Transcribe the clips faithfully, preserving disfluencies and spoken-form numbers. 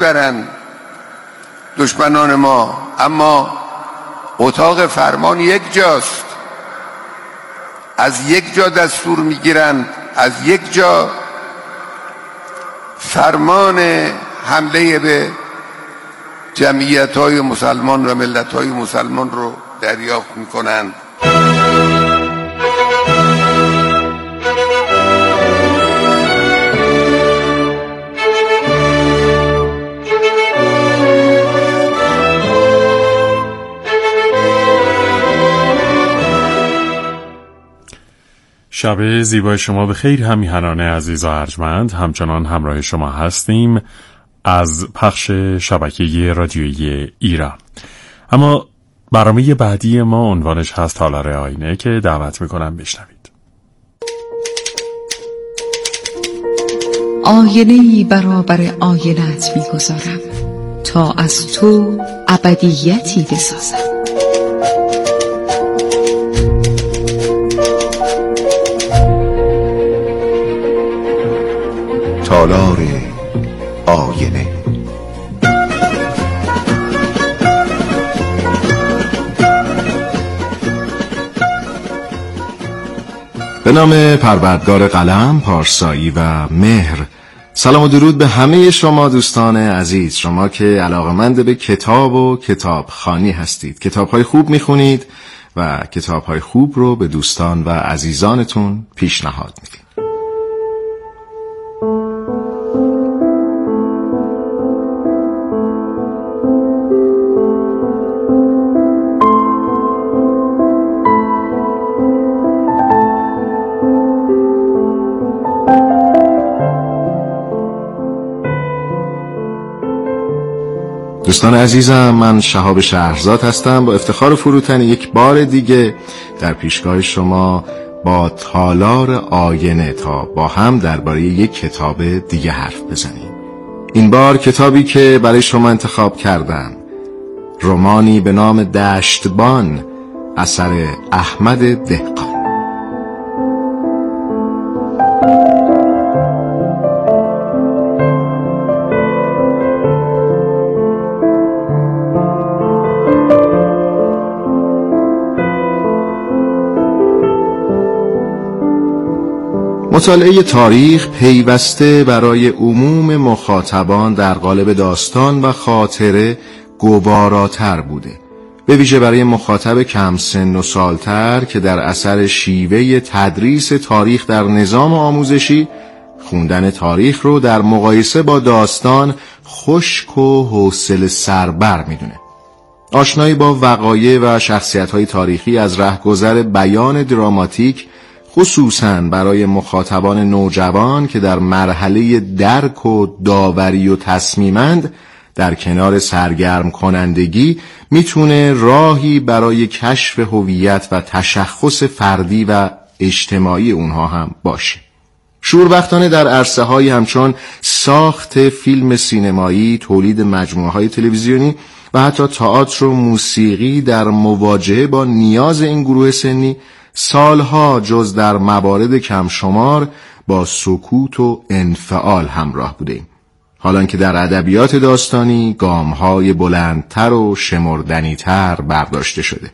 برن دشمنان ما، اما اتاق فرمان یک جاست. از یک جا دستور میگیرند، از یک جا فرمان حمله به جمعیت‌های مسلمان و ملت‌های مسلمان رو دریافت می‌کنند. شب زیبای شما به خیر همیهنان عزیز و ارجمند. همچنان همراه شما هستیم از پخش شبکه رادیویی ایران. اما برنامه بعدی ما عنوانش هست تالار آینه که دعوت میکنم بشنوید. آینه‌ای برابر آینه‌ات میگذارم تا از تو ابدیتی بسازم. تالار آینه. به نام پروردگار قلم، پارسایی و مهر. سلام و درود به همه شما دوستان عزیز، شما که علاقه‌مند به کتاب و کتابخوانی هستید، کتاب‌های خوب می‌خونید و کتاب‌های خوب رو به دوستان و عزیزانتون پیشنهاد میدید. دوستان عزیزم، من شهاب شهرزاد هستم. با افتخار فروتنی یک بار دیگه در پیشگاه شما با تالار آینه تا با هم درباره یک کتاب دیگه حرف بزنیم. این بار کتابی که برای شما انتخاب کردم رمانی به نام دشتبان اثر احمد دهقان. مطالعه تاریخ پیوسته برای عموم مخاطبان در قالب داستان و خاطره گواراتر بوده، به ویژه برای مخاطب کم سن و سالتر که در اثر شیوه تدریس تاریخ در نظام آموزشی خوندن تاریخ رو در مقایسه با داستان خشک و حوصله سربر میدونه. آشنایی با وقایع و شخصیت‌های تاریخی از رهگذر بیان دراماتیک، خصوصاً برای مخاطبان نوجوان که در مرحله درک و داوری و تصمیمند، در کنار سرگرم کنندگی میتونه راهی برای کشف هویت و تشخص فردی و اجتماعی اونها هم باشه. شوربختانه در عرصه های همچون ساخت فیلم سینمایی، تولید مجموعه های تلویزیونی و حتی تئاتر و موسیقی در مواجهه با نیاز این گروه سنی سالها جز در موارد کم شمار با سکوت و انفعال همراه بودیم، حالان که در ادبیات داستانی گام‌های بلندتر و شمردنی‌تر برداشته شده.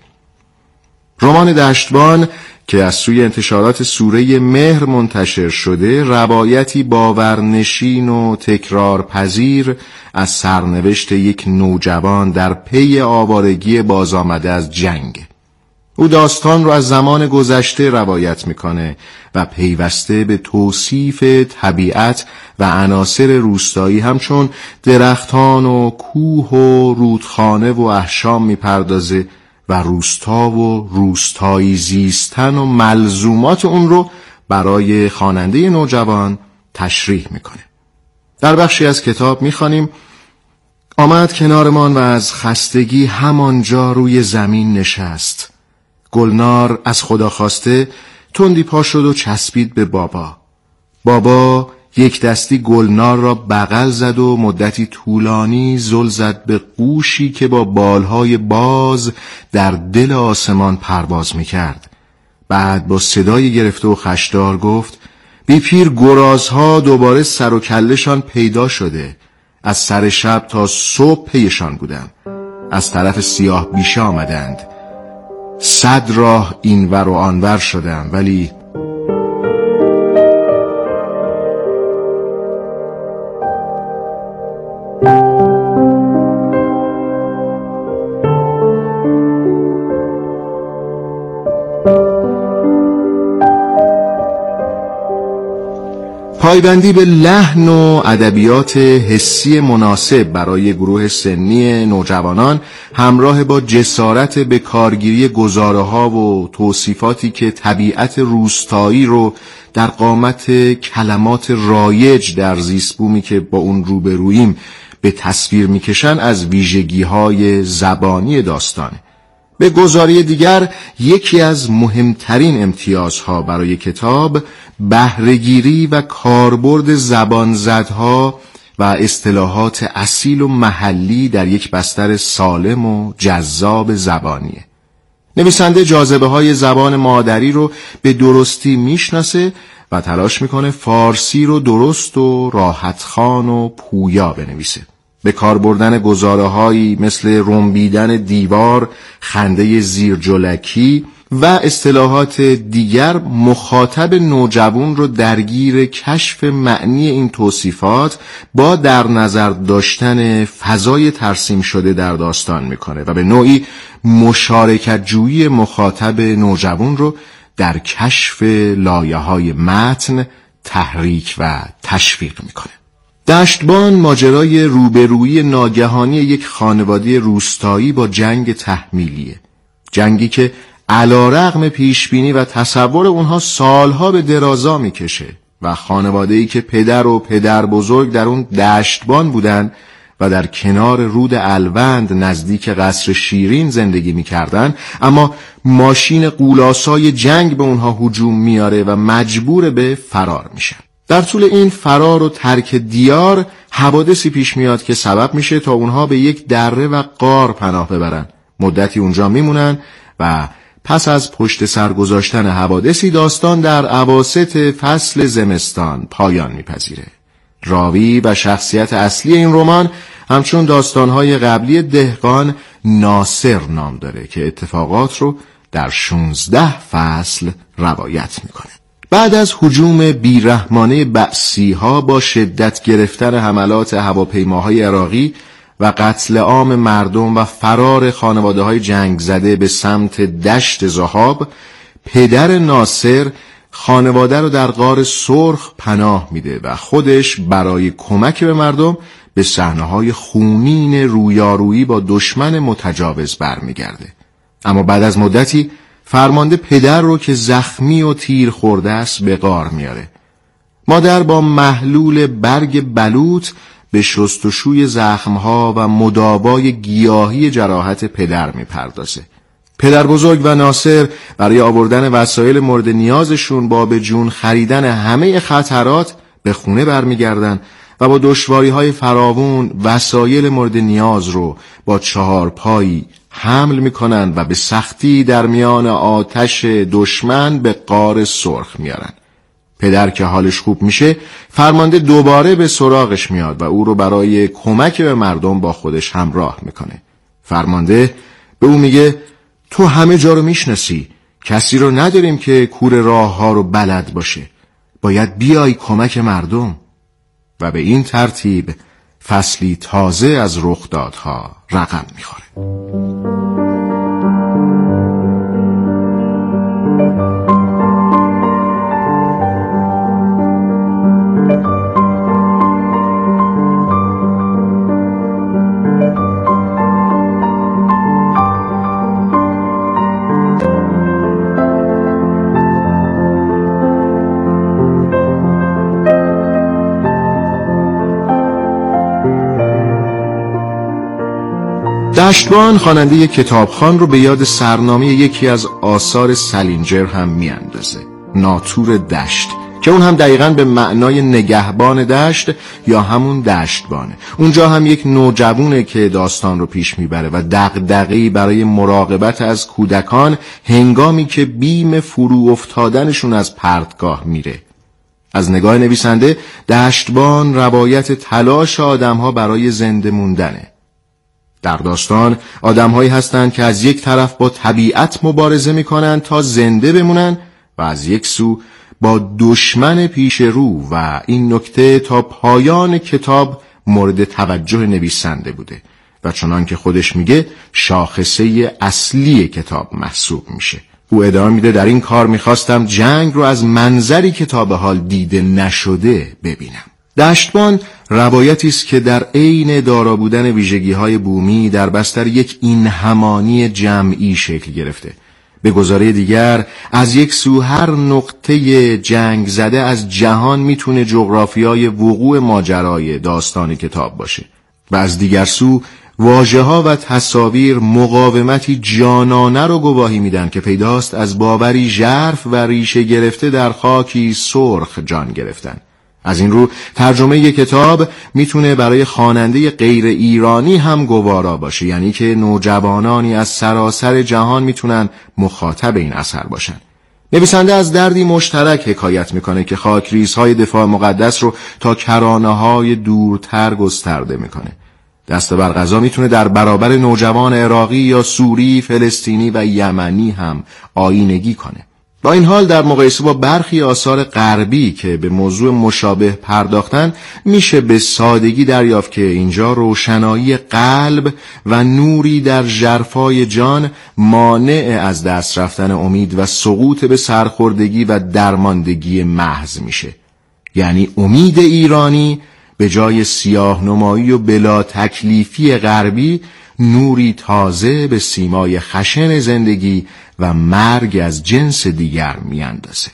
رمان دشتبان که از سوی انتشارات سوره مهر منتشر شده، روایتی باورنشین و تکرار پذیر از سرنوشت یک نوجوان در پی آوارگی بازآمده از جنگ. او داستان رو از زمان گذشته روایت میکنه و پیوسته به توصیف طبیعت و عناصر روستایی همچون درختان و کوه و رودخانه و احشام میپردازه و روستا و روستایی زیستن و ملزومات اون رو برای خواننده نوجوان تشریح میکنه. در بخشی از کتاب میخوانیم: آمد کنارمان و از خستگی همانجا روی زمین نشست. گلنار از خدا خواسته تندی پا شد و چسبید به بابا. بابا یک دستی گلنار را بغل زد و مدتی طولانی زل زد به قوشی که با بالهای باز در دل آسمان پرواز میکرد. بعد با صدای گرفته و خشدار گفت: بی پیر گرازها دوباره سر و کلشان پیدا شده. از سر شب تا صبح پیشان بودم. از طرف سیاه بیشه آمدند. صد راه اینور و آنور شدم، ولی پایبندی به لحن و ادبیات حسی مناسب برای گروه سنی نوجوانان همراه با جسارت به کارگیری گزاره‌ها و توصیفاتی که طبیعت روستایی رو در قامت کلمات رایج در زیستبومی که با اون روبروییم به تصویر میکشن از ویژگی‌های زبانی داستانه. به گزاری دیگر، یکی از مهمترین امتیازها برای کتاب بهره‌گیری و کاربرد زبانزدها و اصطلاحات اصیل و محلی در یک بستر سالم و جذاب زبانیه. نویسنده جاذبه‌های زبان مادری رو به درستی میشناسه و تلاش میکنه فارسی رو درست و راحتخوان و پویا بنویسه. به کار بردن گزاره‌هایی مثل رنبیدن دیوار، خنده زیرجلکی و اصطلاحات دیگر مخاطب نوجوان رو درگیر کشف معنی این توصیفات با در نظر داشتن فضای ترسیم شده در داستان میکنه و به نوعی مشارکت جویی مخاطب نوجوان رو در کشف لایه‌های متن تحریک و تشویق میکنه. دشتبان ماجرای روبرویی ناگهانی یک خانواده روستایی با جنگ تحمیلیه. جنگی که علی‌رغم پیشبینی و تصور اونها سالها به درازا میکشه و خانواده‌ای که پدر و پدر بزرگ در اون دشتبان بودن و در کنار رود الوند نزدیک قصر شیرین زندگی میکردن، اما ماشین غولاسای جنگ به اونها هجوم میاره و مجبور به فرار میشن. در طول این فرار و ترک دیار حوادثی پیش میاد که سبب میشه تا اونها به یک دره و غار پناه ببرن. مدتی اونجا میمونن و پس از پشت سر گذاشتن حوادثی داستان در اواسط فصل زمستان پایان میپذیره. راوی و شخصیت اصلی این رمان همچون داستانهای قبلی دهقان ناصر نام داره که اتفاقات رو در شانزده فصل روایت میکنه. بعد از هجوم بیرحمانه بعثی‌ها با شدت گرفتن حملات هواپیماهای عراقی و قتل عام مردم و فرار خانواده‌های جنگ زده به سمت دشت ذهاب، پدر ناصر خانواده رو در غار سرخ پناه میده و خودش برای کمک به مردم به صحنه‌های خونین رویارویی با دشمن متجاوز برمیگرده. اما بعد از مدتی فرمانده پدر رو که زخمی و تیر خورده است به غار میاره. مادر با محلول برگ بلوط به شستشوی زخمها و مداوای گیاهی جراحت پدر میپردازه. پدر بزرگ و ناصر برای آوردن وسایل مورد نیازشون با به جون خریدن همه خطرات به خونه برمیگردن و با دشواری‌های فراوون وسایل مورد نیاز رو با چهار پایی حمل میکنن و به سختی در میان آتش دشمن به غار سرخ میارن. پدر که حالش خوب میشه، فرمانده دوباره به سراغش میاد و او رو برای کمک به مردم با خودش همراه میکنه. فرمانده به او میگه تو همه جا رو میشناسی، کسی رو نداریم که کور راه ها رو بلد باشه، باید بیای کمک مردم. و به این ترتیب فصلی تازه از رخدادها رقم میخوره. دشتبان خواننده کتابخوان رو به یاد سرنامه یکی از آثار سالینجر هم میاندازه، ناتور دشت، که اون هم دقیقاً به معنای نگهبان دشت یا همون دشتبانه. اونجا هم یک نوجوونه که داستان رو پیش میبره و دغدغه‌ای برای مراقبت از کودکان هنگامی که بیم فرو افتادنشون از پرتگاه میره. از نگاه نویسنده دشتبان روایت تلاش آدم‌ها برای زنده موندنه. در داستان آدم‌هایی هستند که از یک طرف با طبیعت مبارزه می‌کنند تا زنده بمونن و از یک سو با دشمن پیش رو، و این نکته تا پایان کتاب مورد توجه نویسنده بوده و چنان که خودش میگه شاخصه اصلی کتاب محسوب میشه. او ادامه میده در این کار میخواستم جنگ رو از منظری که تا به حال دیده نشده ببینم. دشتبان روایتی است که در عین دارا بودن ویژگی‌های بومی در بستر یک این همانی جمعی شکل گرفته. به گزاره دیگر از یک سو هر نقطه جنگ زده از جهان میتونه جغرافیای وقوع ماجرای داستان کتاب باشه و از دیگر سو واژه‌ها و تصاویر مقاومتی جانانه رو گواهی میدن که پیداست از باوری ژرف و ریشه گرفته در خاکی سرخ جان گرفتن. از این رو ترجمه یک کتاب میتونه برای خواننده غیر ایرانی هم گوارا باشه، یعنی که نوجوانانی از سراسر جهان میتونن مخاطب این اثر باشن. نویسنده از دردی مشترک حکایت میکنه که خاکریزهای دفاع مقدس رو تا کرانه‌های دورتر گسترده میکنه. دست بر قضا میتونه در برابر نوجوان عراقی یا سوری، فلسطینی و یمنی هم آیینگی کنه. با این حال در مقایسه با برخی آثار غربی که به موضوع مشابه پرداختن میشه به سادگی دریافت که اینجا روشنایی قلب و نوری در ژرفای جان مانع از دست رفتن امید و سقوط به سرخوردگی و درماندگی محض میشه. یعنی امید ایرانی به جای سیاه نمایی و بلا تکلیفی غربی نوری تازه به سیمای خشن زندگی و مرگ از جنس دیگر میاندازه.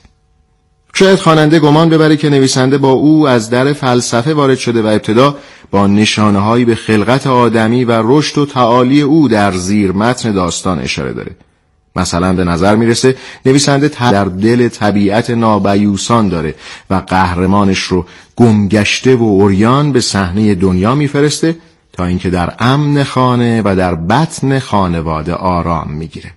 شاید خواننده گمان ببره که نویسنده با او از در فلسفه وارد شده و ابتدا با نشانه‌هایی به خلقت آدمی و رشد و تعالی او در زیر متن داستان اشاره داره. مثلا به نظر میرسه نویسنده در دل طبیعت نابیوسان داره و قهرمانش رو گمگشته و عریان به صحنه دنیا میفرسته تا اینکه در امن خانه و در بطن خانواده آرام میگیره.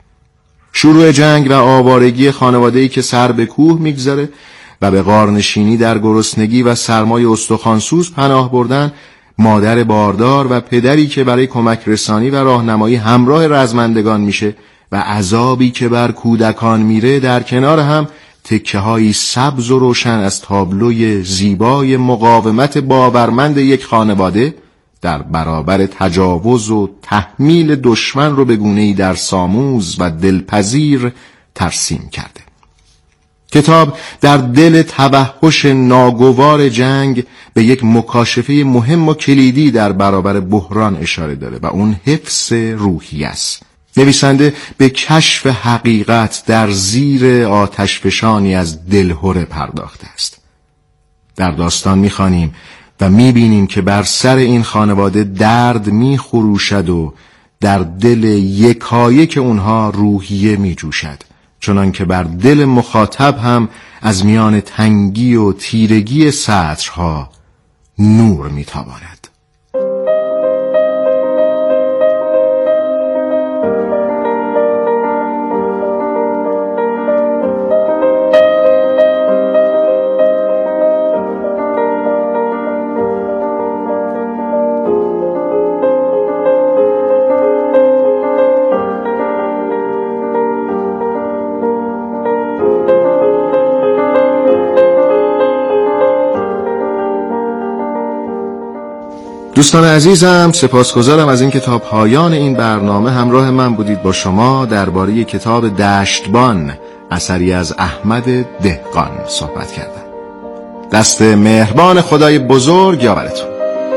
شروع جنگ و آوارگی خانواده‌ای که سر به کوه میگذاره و به غارنشینی در گرسنگی و سرمای استخوانسوز پناه بردن، مادر باردار و پدری که برای کمک رسانی و راهنمایی همراه رزمندگان میشه و عذابی که بر کودکان میره، در کنار هم تکه‌هایی سبز و روشن از تابلوی زیبای مقاومت باورمند یک خانواده در برابر تجاوز و تحمیل دشمن رو به گونه‌ای در ساموز و دلپذیر ترسیم کرده. کتاب در دل توحش ناگوار جنگ به یک مکاشفه مهم و کلیدی در برابر بحران اشاره داره و اون حفظ روحی است. نویسنده به کشف حقیقت در زیر آتشفشانی از دلهره پرداخته است. در داستان می‌خوانیم و می‌بینیم که بر سر این خانواده درد می‌خروشد و در دل یکایک اونها روحیه می‌جوشد، چنان که بر دل مخاطب هم از میان تنگی و تیرگی سطرها نور می‌تاباند. دوستان عزیزم، سپاسگزارم از این که تا پایان این برنامه همراه من بودید. با شما درباره کتاب دشتبان اثری از احمد دهقان صحبت کردم. دست مهربان خدای بزرگ یاورتون.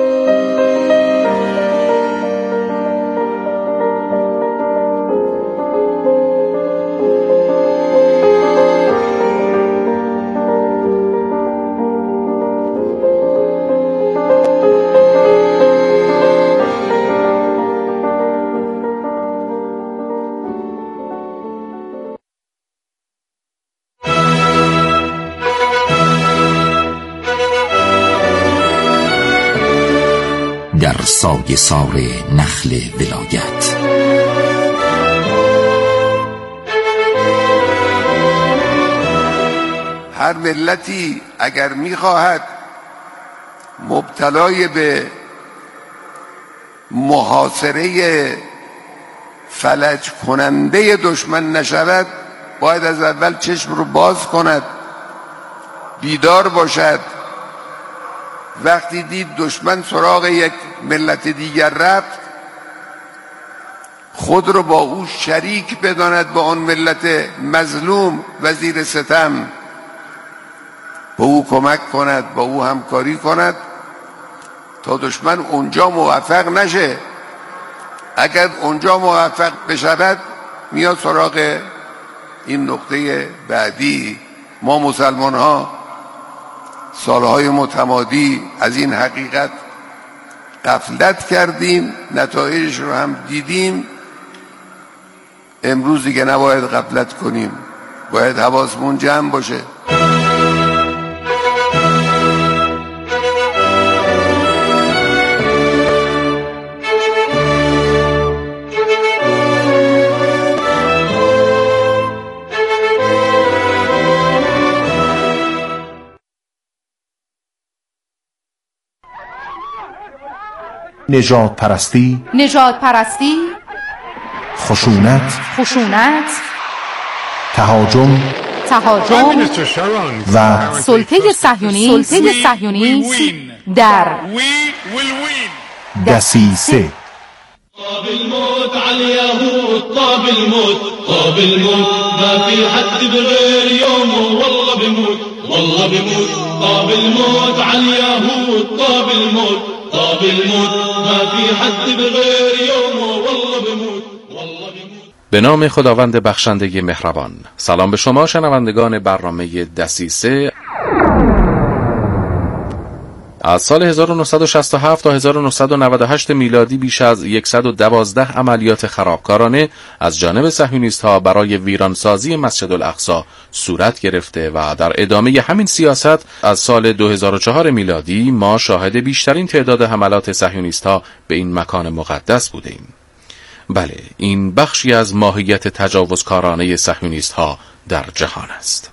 در سایه سار نخل ولایت. هر ملتی اگر میخواهد مبتلای به محاصره فلج کننده دشمن نشود، باید از اول چشم رو باز کند، بیدار باشد. وقتی دید دشمن سراغ یک ملت دیگر رفت، خود رو با او شریک بداند، با آن ملت مظلوم و زیر ستم، با او کمک کند، با او همکاری کند تا دشمن اونجا موفق نشه. اگر اونجا موفق بشود میاد سراغ این نقطه بعدی. ما مسلمان ها سالهای متمادی از این حقیقت غفلت کردیم، نتایجش رو هم دیدیم. امروز دیگه نباید غفلت کنیم، باید حواسمون جمع باشه. نژاد پرستی، نژاد پرستی، خشونت، خشونت، تهاجم، تهاجم و سلطه صهیونی، سلطه صهیونی در دسیسه. طاب الموت على اليهود، طاب الموت، طاب الموت، ما في حد بغير يومه والله بموت، والله بموت. طاب الموت على اليهود، طاب الموت، طاب الموت، ما في حد بغير يومه والله بموت، والله بموت. به نام خداوند بخشنده مهربان. سلام به شما شنوندگان برنامه دسیسه. از سال هزار و نهصد و شصت و هفت تا هزار و نهصد و نود و هشت میلادی بیش از صد و دوازده عملیات خرابکارانه از جانب صهیونیست‌ها برای ویرانسازی مسجد الاقصی صورت گرفته و در ادامه همین سیاست از سال دو هزار و چهار میلادی ما شاهد بیشترین تعداد حملات صهیونیست‌ها به این مکان مقدس بودیم. بله، این بخشی از ماهیت تجاوزکارانه صهیونیست‌ها در جهان است.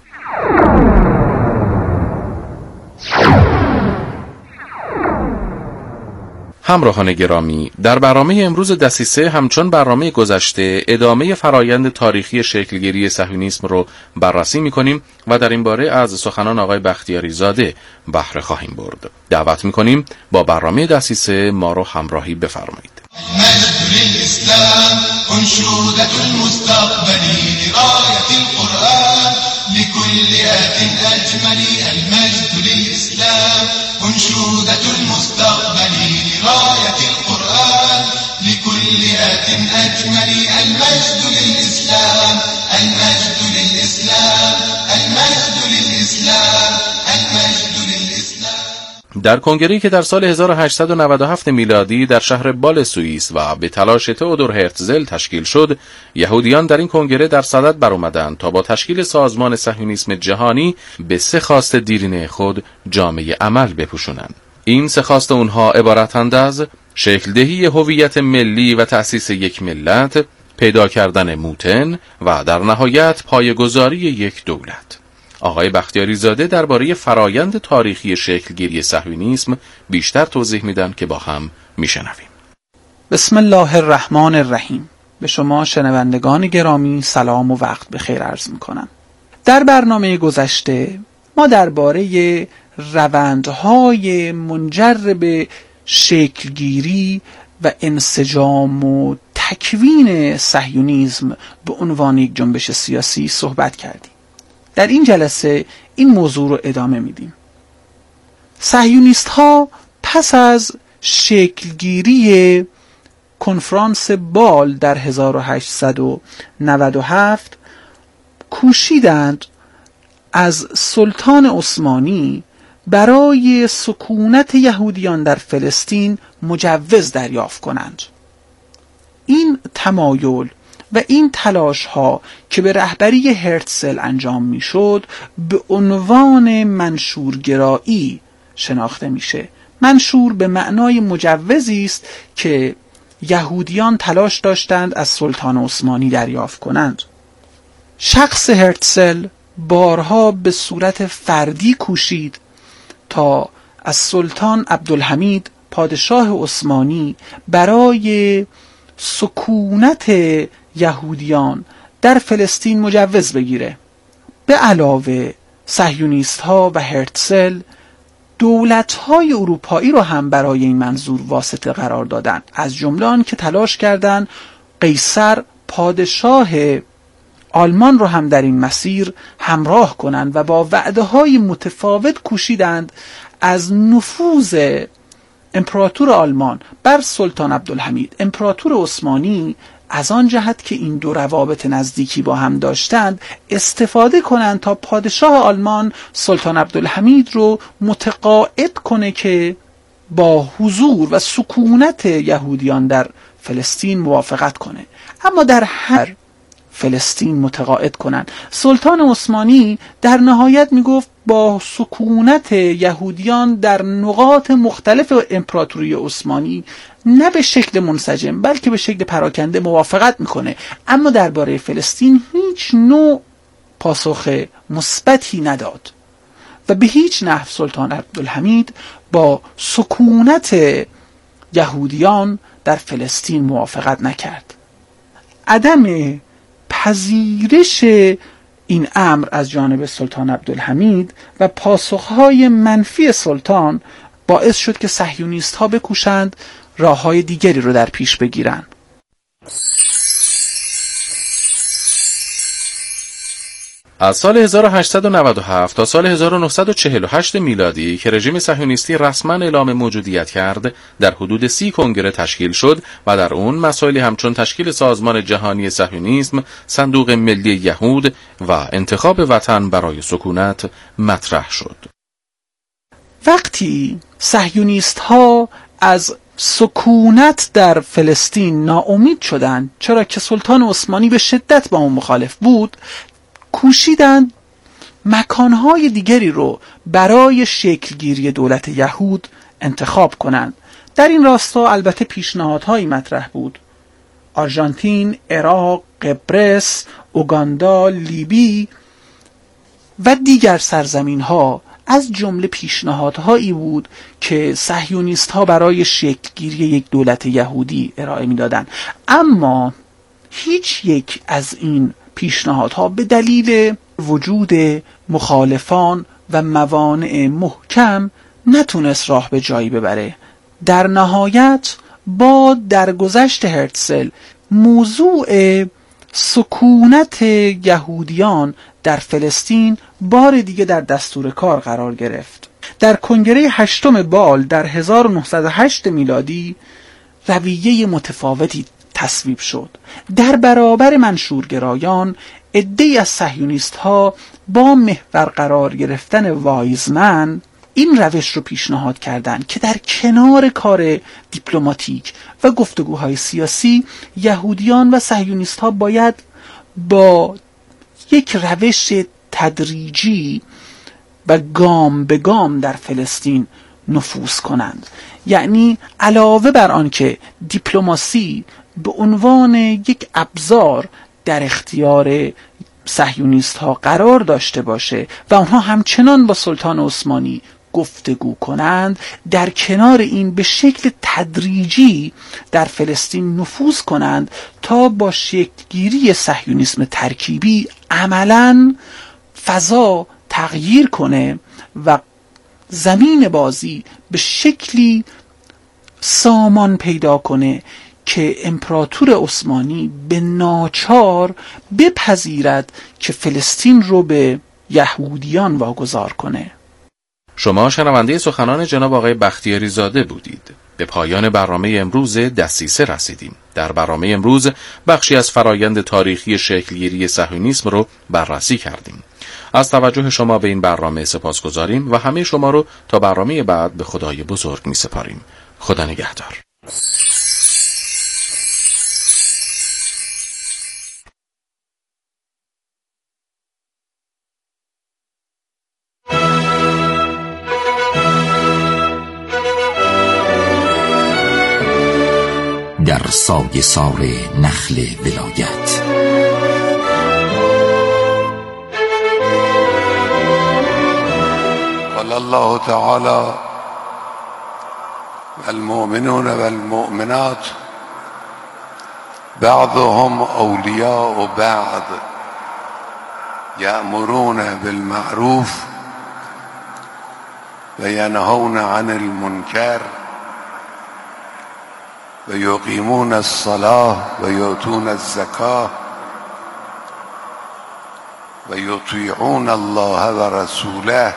همراهان گرامی، در برنامه امروز دسیسه همچون برنامه گذشته ادامه فرایند تاریخی شکلگیری صهیونیسم رو بررسی می‌کنیم و در این باره از سخنان آقای بختیاری زاده بهره خواهیم برد. دعوت می‌کنیم با برنامه دسیسه ما رو همراهی بفرمایید. المجد للإسلام أنشودة المستقبل لغاية القرآن لكل آت أجمل. المجد للإسلام أنشودة المستقبل لغاية القرآن لكل آت أجمل. المجد للإسلام، المجد للإسلام، المجد للإسلام، المجد للإسلام. در کنگره‌ای که در سال هزار و هشتصد و نود و هفت میلادی در شهر بال سوئیس و به تلاش تئودور هرتزل تشکیل شد، یهودیان در این کنگره در صدد برآمدند تا با تشکیل سازمان صهیونیسم جهانی به سه خواست دیرینه خود جامعه عمل بپوشونند. این سه خواست اونها عبارتند از شکلدهی هویت ملی و تأسیس یک ملت، پیدا کردن موتن و در نهایت پایه‌گذاری یک دولت. آقای بختیاری زاده درباره فرایند تاریخی شکلگیری صهیونیسم بیشتر توضیح میدن که با هم میشنویم. بسم الله الرحمن الرحیم. به شما شنوندگان گرامی سلام و وقت بخیر عرض میکنم. در برنامه گذشته ما درباره روندهای منجر به شکلگیری و انسجام و تکوین صهیونیسم به عنوان یک جنبش سیاسی صحبت کردیم. در این جلسه این موضوع رو ادامه میدیم. صهیونیست ها پس از شکلگیری کنفرانس بال در هزار و هشتصد و نود و هفت کوشیدند از سلطان عثمانی برای سکونت یهودیان در فلسطین مجوز دریافت کنند. این تمایل و این تلاش ها که به رهبری هرتزل انجام می شد به عنوان منشورگرایی شناخته میشه. منشور به معنای مجوزی است که یهودیان تلاش داشتند از سلطان عثمانی دریافت کنند. شخص هرتزل بارها به صورت فردی کوشید تا از سلطان عبدالحمید پادشاه عثمانی برای سکونت یهودیان در فلسطین مجوز بگیره. به علاوه صهیونیست ها و هرتزل دولت های اروپایی رو هم برای این منظور واسطه قرار دادن، از جمله آن که تلاش کردند قیصر پادشاه آلمان رو هم در این مسیر همراه کنند و با وعده های متفاوت کوشیدند از نفوذ امپراتور آلمان بر سلطان عبدالحمید امپراتور عثمانی از آن جهت که این دو روابط نزدیکی با هم داشتند استفاده کنند تا پادشاه آلمان سلطان عبدالحمید رو متقاعد کنه که با حضور و سکونت یهودیان در فلسطین موافقت کنه. اما در هر فلسطین متقاعد کنند، سلطان عثمانی در نهایت میگفت با سکونت یهودیان در نقاط مختلف امپراتوری عثمانی نه به شکل منسجم بلکه به شکل پراکنده موافقت میکنه، اما درباره فلسطین هیچ نوع پاسخ مثبتی نداد و به هیچ نحو سلطان عبدالحمید با سکونت یهودیان در فلسطین موافقت نکرد. عدم پذیرش این امر از جانب سلطان عبدالحمید و پاسخهای منفی سلطان باعث شد که صهیونیست ها بکوشند راه های دیگری رو در پیش بگیرند. از سال هزار و هشتصد و نود و هفت تا سال هزار و نهصد و چهل و هشت میلادی که رژیم صهیونیستی رسما اعلام موجودیت کرد، در حدود سی کنگره تشکیل شد و در اون مسائلی همچون تشکیل سازمان جهانی صهیونیسم، صندوق ملی یهود و انتخاب وطن برای سکونت مطرح شد. وقتی صهیونیست ها از سکونت در فلسطین ناامید شدند، چرا که سلطان عثمانی به شدت با اون مخالف بود، کوشیدند مکانهای دیگری رو برای شکلگیری دولت یهود انتخاب کنند. در این راستا البته پیشنهادهایی مطرح بود: آرژانتین، عراق، قبرس، اوگاندا، لیبی و دیگر سرزمین‌ها از جمله پیشنهادهایی بود که صهیونیست‌ها برای شکلگیری یک دولت یهودی ارائه می‌دادند. اما هیچ یک از این پیشنهادها به دلیل وجود مخالفان و موانع محکم نتونست راه به جایی ببره. در نهایت با درگذشت هرتزل موضوع سکونت یهودیان در فلسطین بار دیگه در دستور کار قرار گرفت. در کنگره هشتم بال در هزار و نهصد و هشت میلادی رویه متفاوتی تصویب شد. در برابر منشورگرایان عده‌ای از صهیونیست ها با محور قرار گرفتن وایزمن این روش رو پیشنهاد کردند که در کنار کار دیپلماتیک و گفتگوهای سیاسی، یهودیان و صهیونیست ها باید با یک روش تدریجی و گام به گام در فلسطین نفوذ کنند. یعنی علاوه بر آن که دیپلماسی به عنوان یک ابزار در اختیار صهیونیست ها قرار داشته باشه و آنها همچنان با سلطان عثمانی گفتگو کنند، در کنار این به شکل تدریجی در فلسطین نفوذ کنند تا با شکلگیری صهیونیسم ترکیبی عملاً فضا تغییر کنه و زمین بازی به شکلی سامان پیدا کنه که امپراتور عثمانی به ناچار بپذیرد که فلسطین رو به یهودیان واگذار کنه. شما شنونده سخنان جناب آقای بختیاری زاده بودید. به پایان برنامه امروز دسیسه رسیدیم. در برنامه امروز بخشی از فرایند تاریخی شکلگیری صهیونیسم رو بررسی کردیم. از توجه شما به این برنامه سپاسگزاریم و همه شما رو تا برنامه بعد به خدای بزرگ می سپاریم. خدا نگهدار. در سایه سار نخل ولایت. الله تعالى والمؤمنون والمؤمنات بعضهم اولیاء بعض یأمرون بالمعروف و ینهون عن المنکر و یقیمون الصلاة و یؤتون الزکاة و یطیعون الله و رسوله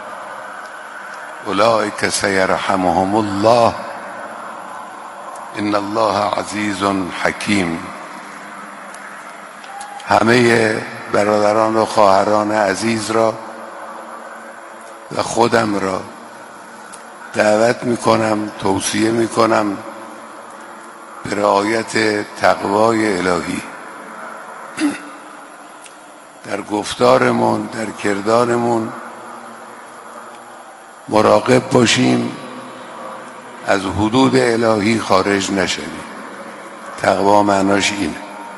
اولئک سیرحمهم الله ان الله عزیز حکیم. همه برادران و خواهران عزیز را و خودم را دعوت میکنم، توصیه میکنم به رعایت تقوای الهی در گفتارمون، در کردارمون مراقب باشیم از حدود الهی خارج نشویم. تقوا معناش اینه.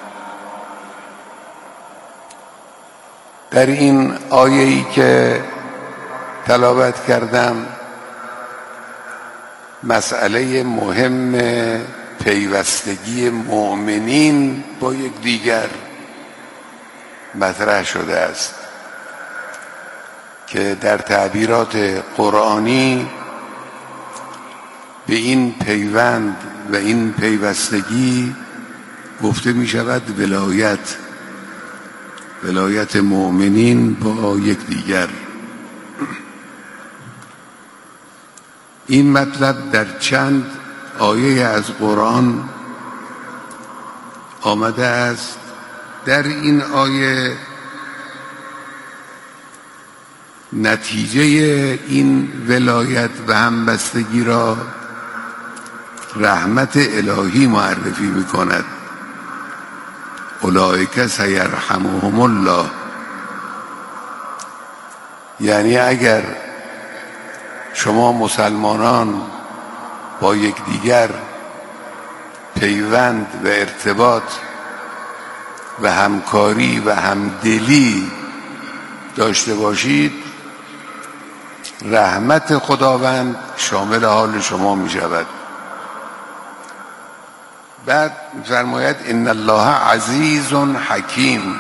در این آیه‌ای که تلاوت کردم مسئله مهم پیوستگی مؤمنین با یک دیگر مطرح شده است که در تعبیرات قرآنی به این پیوند و این پیوستگی گفته می شود ولایت ولایت مؤمنین با یکدیگر. این مطلب در چند آیه از قرآن آمده است. در این آیه نتیجه این ولایت و همبستگی را رحمت الهی معرفی می‌کند. اولئک سیرحمهم الله، یعنی اگر شما مسلمانان با یکدیگر پیوند و ارتباط و همکاری و همدلی داشته باشید، رحمت خداوند شامل حال شما می شود. بعد فرماید ان الله عزیز حکیم.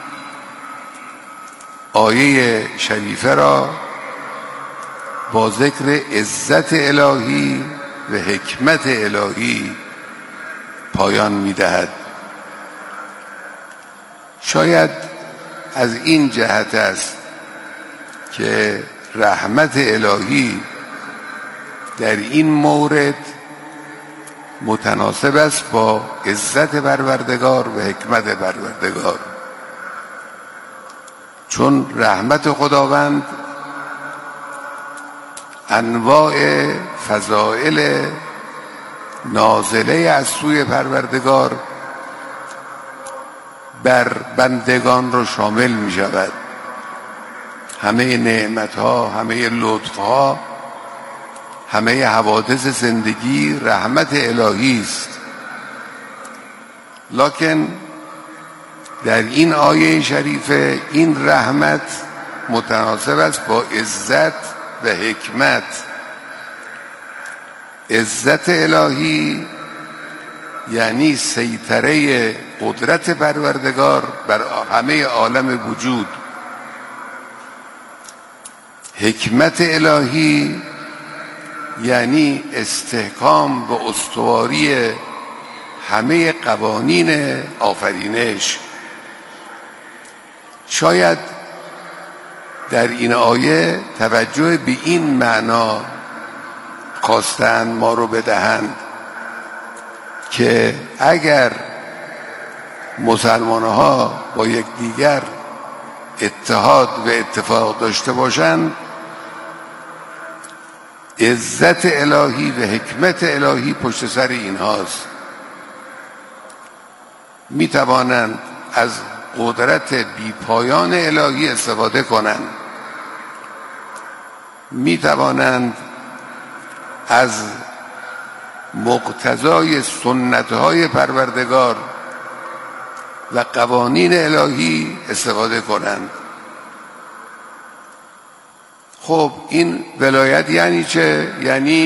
آیه شریفه را با ذکر عزت الهی و حکمت الهی پایان می دهد. شاید از این جهت است که رحمت الهی در این مورد متناسب است با عزت پروردگار و حکمت پروردگار، چون رحمت خداوند انواع فضائل نازله از سوی پروردگار بر بندگان را شامل می شود. همه نعمتها، همه لطفها، همه حوادث زندگی رحمت الهی است. لکن در این آیه شریفه این رحمت متناسب است با عزت و حکمت. عزت الهی یعنی سیطره قدرت پروردگار بر همه عالم وجود. حکمت الهی یعنی استحکام و استواری همه قوانین آفرینش. شاید در این آیه توجه به این معنا خواستند ما رو بدهند که اگر مسلمان‌ها با یکدیگر اتحاد و اتفاق داشته باشند، عزت الهی و حکمت الهی پشت سر اینهاست. می توانند از قدرت بیپایان الهی استفاده کنند، می توانند از مقتضای سنت‌های پروردگار و قوانین الهی استفاده کنند. خب این ولایت یعنی چه؟ یعنی